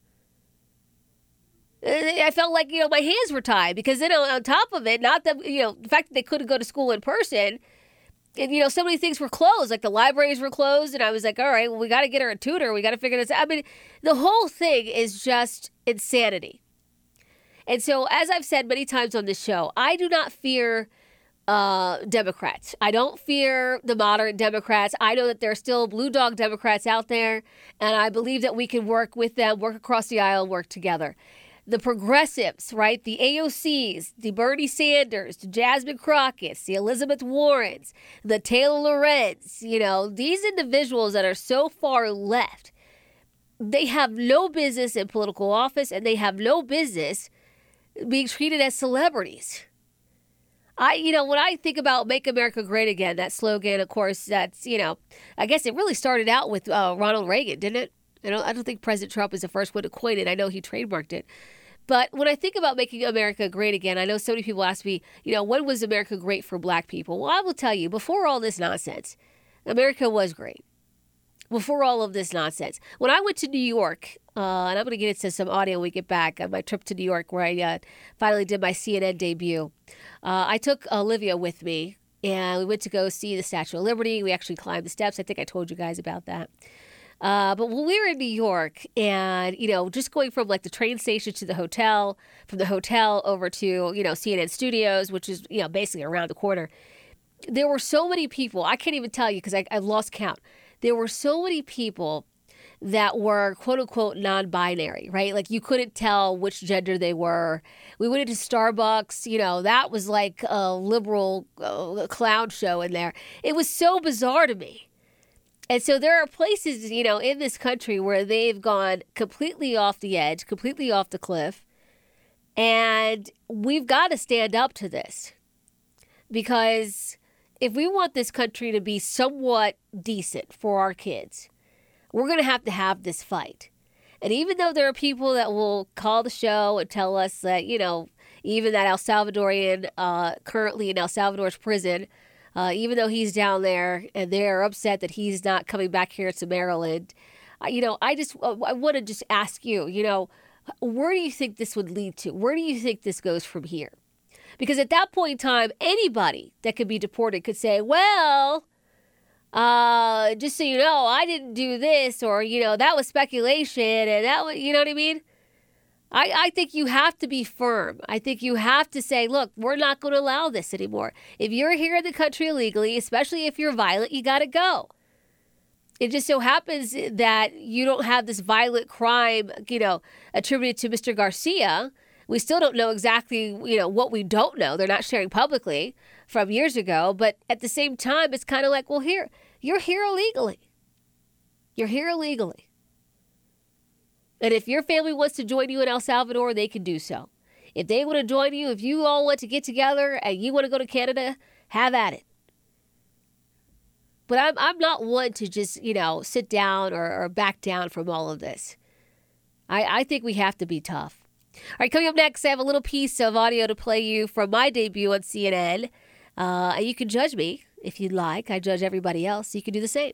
I felt like, you know, my hands were tied because then on top of it, not that, you know, the fact that they couldn't go to school in person, and, you know, so many things were closed, like the libraries were closed. And I was like, all right, well, we got to get her a tutor. We got to figure this out. I mean, the whole thing is just insanity. And so, as I've said many times on this show, I do not fear Uh, Democrats. I don't fear the moderate Democrats. I know that there are still blue dog Democrats out there, and I believe that we can work with them, work across the aisle, work together. The progressives, right? The A O Cs, the Bernie Sanders, the Jasmine Crockett's, the Elizabeth Warrens, the Taylor Lorenz, you know, these individuals that are so far left, they have no business in political office, and they have no business being treated as celebrities. I, you know, when I think about Make America Great Again, that slogan, of course, that's, you know, I guess it really started out with uh, Ronald Reagan, didn't it? I don't, I don't think President Trump is the first one to coin it. I know he trademarked it. But when I think about making America great again, I know so many people ask me, you know, when was America great for black people? Well, I will tell you, before all this nonsense, America was great. Before all of this nonsense. When I went to New York, uh, and I'm going to get into some audio when we get back on my trip to New York where I uh, finally did my C N N debut. Uh, I took Olivia with me, and we went to go see the Statue of Liberty. We actually climbed the steps. I think I told you guys about that. Uh, but when we were in New York and, you know, just going from like the train station to the hotel, from the hotel over to, you know, C N N Studios, which is, you know, basically around the corner, there were so many people. I can't even tell you because I, I lost count. There were so many people that were quote unquote non-binary, right? Like you couldn't tell which gender they were. We went into Starbucks, you know, that was like a liberal uh, clown show in there. It was so bizarre to me. And so there are places, you know, in this country where they've gone completely off the edge, completely off the cliff. And we've got to stand up to this because if we want this country to be somewhat decent for our kids, we're going to have to have this fight. And even though there are people that will call the show and tell us that, you know, even that El Salvadorian uh, currently in El Salvador's prison, uh, even though he's down there and they're upset that he's not coming back here to Maryland, uh, you know, I just I want to just ask you, you know, where do you think this would lead to? Where do you think this goes from here? Because at that point in time, anybody that could be deported could say, well, uh, just so you know, I didn't do this, or, you know, that was speculation, and that was, you know what I mean? I, I think you have to be firm. I think you have to say, look, we're not going to allow this anymore. If you're here in the country illegally, especially if you're violent, you got to go. It just so happens that you don't have this violent crime, you know, attributed to Mister Garcia. We still don't know exactly, you know, what we don't know. They're not sharing publicly from years ago. But at the same time, it's kind of like, well, here, you're here illegally. You're here illegally. And if your family wants to join you in El Salvador, they can do so. If they want to join you, if you all want to get together and you want to go to Canada, have at it. But I'm I'm not one to just, you know, sit down or, or back down from all of this. I, I think we have to be tough. All right, coming up next, I have a little piece of audio to play you from my debut on C N N. Uh, and you can judge me if you'd like. I judge everybody else. You can do the same.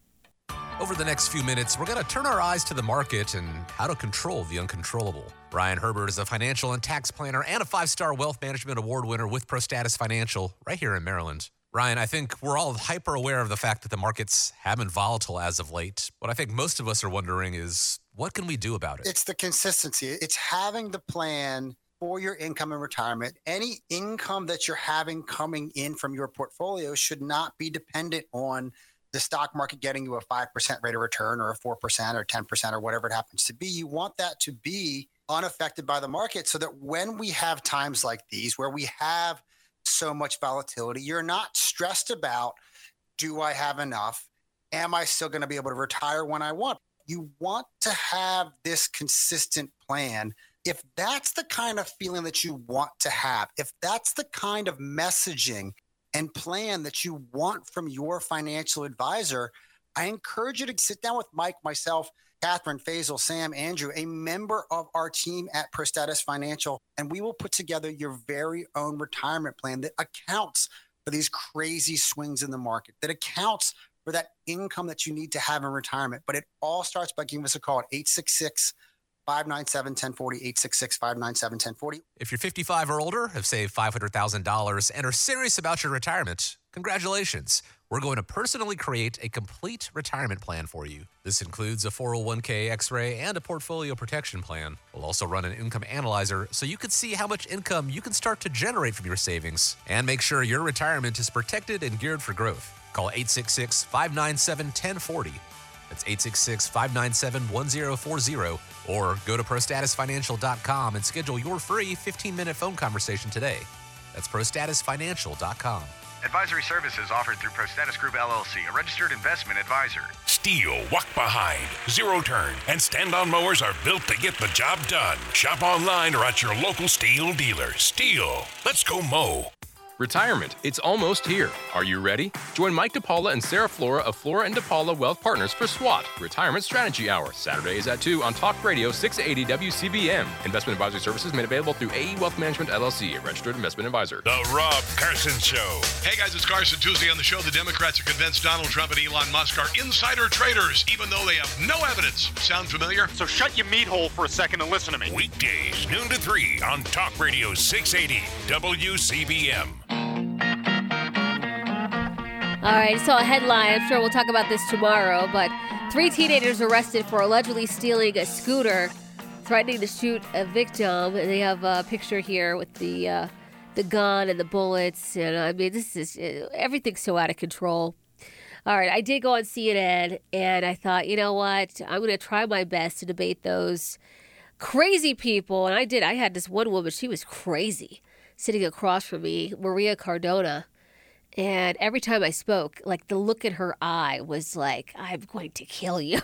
Over the next few minutes, we're going to turn our eyes to the market and how to control the uncontrollable. Brian Herbert is a financial and tax planner and a five-star wealth management award winner with ProStatus Financial right here in Maryland. Ryan, I think we're all hyper aware of the fact that the markets have been volatile as of late. What I think most of us are wondering is, what can we do about it? It's the consistency. It's having the plan for your income and retirement. Any income that you're having coming in from your portfolio should not be dependent on the stock market getting you a five percent rate of return or a four percent or ten percent or whatever it happens to be. You want that to be unaffected by the market so that when we have times like these where we have so much volatility, you're not stressed about, do I have enough? Am I still going to be able to retire when I want? You want to have this consistent plan. If that's the kind of feeling that you want to have, if that's the kind of messaging and plan that you want from your financial advisor, I encourage you to sit down with Mike, myself, Catherine, Faisal, Sam, Andrew, a member of our team at ProStatus Financial, and we will put together your very own retirement plan that accounts for these crazy swings in the market, that accounts for that income that you need to have in retirement. But it all starts by giving us a call at eight six six, five nine seven, one zero four zero, eight six six, five nine seven, one zero four zero. If you're fifty-five or older, have saved five hundred thousand dollars, and are serious about your retirement, congratulations. We're going to personally create a complete retirement plan for you. This includes a four oh one k X-ray and a portfolio protection plan. We'll also run an income analyzer so you can see how much income you can start to generate from your savings and make sure your retirement is protected and geared for growth. Call eight six six, five nine seven, one zero four zero. That's eight six six, five nine seven, one zero four zero. Or go to pro status financial dot com and schedule your free fifteen-minute phone conversation today. That's pro status financial dot com. Advisory services offered through ProStatus Group L L C, a registered investment advisor. Steel, walk behind, zero turn, and stand-on mowers are built to get the job done. Shop online or at your local Steel dealer. Steel, let's go mow. Retirement, it's almost here. Are you ready? Join Mike DePaula and Sarah Flora of Flora and DePaula Wealth Partners for SWAT, Retirement Strategy Hour, Saturdays at two on Talk Radio six eighty W C B M. Investment advisory services made available through A E Wealth Management, L L C, a registered investment advisor. The Rob Carson Show. Hey guys, it's Carson. Tuesday on the show, the Democrats are convinced Donald Trump and Elon Musk are insider traders, even though they have no evidence. Sound familiar? So shut your meat hole for a second and listen to me. Weekdays, noon to three on Talk Radio six eighty W C B M. All right, I saw a headline. I'm sure we'll talk about this tomorrow, but three teenagers arrested for allegedly stealing a scooter, threatening to shoot a victim. And they have a picture here with the uh, the gun and the bullets. And I mean, this is uh, everything's so out of control. All right, I did go on C N N, and I thought, you know what? I'm going to try my best to debate those crazy people. And I did. I had this one woman. She was crazy, sitting across from me, Maria Cardona. And every time I spoke, like the look in her eye was like, I'm going to kill you.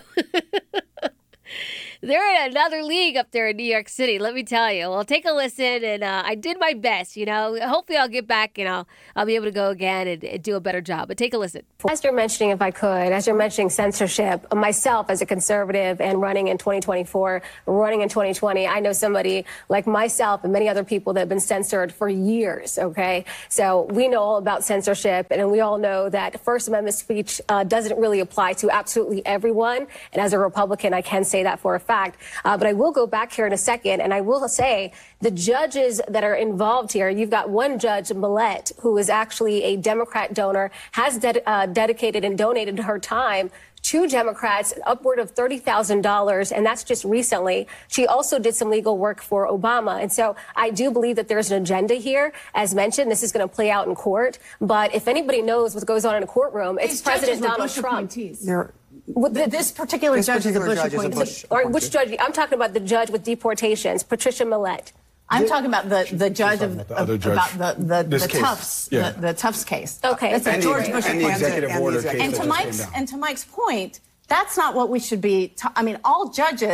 They're in another league up there in New York City, let me tell you. Well, take a listen, and uh, I did my best, you know. Hopefully I'll get back, and I'll, I'll be able to go again and, and do a better job. But take a listen. As you're mentioning, if I could, as you're mentioning censorship, myself as a conservative and running in twenty twenty-four, running in twenty twenty, I know somebody like myself and many other people that have been censored for years, okay? So we know all about censorship, and we all know that First Amendment speech uh, doesn't really apply to absolutely everyone. And as a Republican, I can say that for a fact. Uh, but I will go back here in a second, and I will say the judges that are involved here, you've got one judge, Millett, who is actually a Democrat donor, has ded- uh, dedicated and donated her time to Democrats, upward of thirty thousand dollars, and that's just recently. She also did some legal work for Obama. And so I do believe that there's an agenda here. As mentioned, this is going to play out in court. But if anybody knows what goes on in a courtroom, it's These President Donald Donald Trump. They're Well, the, this particular this judge particular is a Bush judge is a appointee. Bush Or which judge? I'm talking about the judge with deportations, Patricia Millett. I'm talking about the, the judge of, the of other judge. about the the, This the case. Tufts Yeah. the, the Tufts case. Okay, That's a And George the- Bush and the appointee. executive And, order the case and that to just Mike's came down. and to Mike's point, that's not what we should be. Ta- I mean, all judges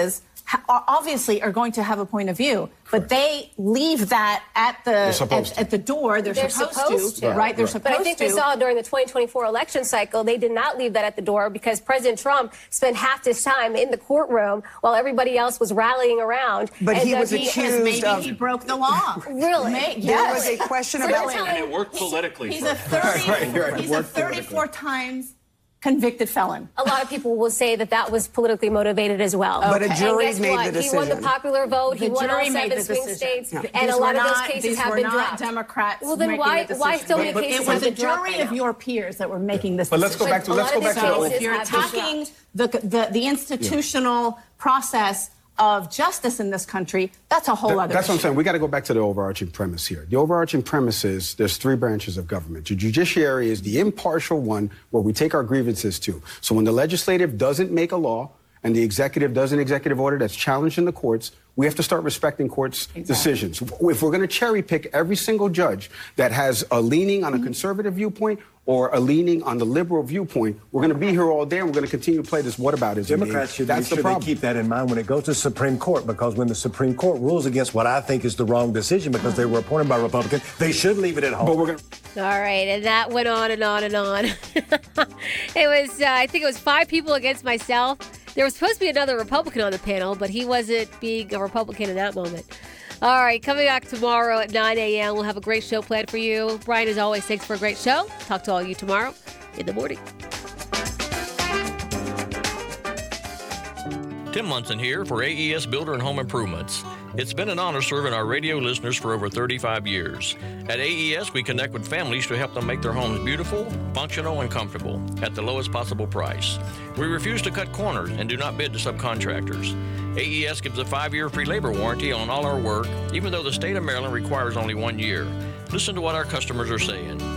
ha- are obviously are going to have a point of view, but they leave that at the at, at the door. They're, They're supposed, supposed to, to. right? They're But supposed I think to. we saw during the twenty twenty-four election cycle, they did not leave that at the door because President Trump spent half his time in the courtroom while everybody else was rallying around. But and he was uh, because maybe of- he broke the law. Really? May, There yes. was a question So about. you're telling- And it worked politically. He's for a thirty. Right, right. He's a Worked thirty-four times convicted felon. A lot of people will say that that was politically motivated as well. But a And jury guess made what? the He won the decision. popular vote. He The won all jury made seven the swing decision. states, Yeah. and These a lot were of those not- cases these have were been not dropped. Democrats. Well, then making why- the why decision. so many But cases it have was a been dropped jury by of now? your peers that were making this But let's decision. go back to A let's lot go of back these to the So if you're have been attacking the, the the institutional process of justice in this country, that's a whole That- other That's issue. what I'm saying. We got to go back to the overarching premise here. The overarching premise is there's three branches of government. The judiciary is the impartial one where we take our grievances to. So when the legislative doesn't make a law and the executive does an executive order that's challenged in the courts, we have to start respecting courts' decisions. If we're going to cherry pick every single judge that has a leaning on a conservative viewpoint or a leaning on the liberal viewpoint, we're going to be here all day and we're going to continue to play this whataboutism game. Democrats should That's make sure the they problem. keep that in mind when it goes to the Supreme Court, because when the Supreme Court rules against what I think is the wrong decision because they were appointed by Republicans, they should leave it at home. But we're going All right, and that went on and on and on. It was, uh, I think it was five people against myself. There was supposed to be another Republican on the panel, but he wasn't being a Republican in that moment. All right, coming back tomorrow at nine a.m. We'll have a great show planned for you. Brian, as always, thanks for a great show. Talk to all of you tomorrow in the morning. Tim Munson here for A E S Builder and Home Improvements. It's been an honor serving our radio listeners for over thirty-five years. At A E S, we connect with families to help them make their homes beautiful, functional, and comfortable at the lowest possible price. We refuse to cut corners and do not bid to subcontractors. A E S gives a five-year free labor warranty on all our work, even though the state of Maryland requires only one year. Listen to what our customers are saying.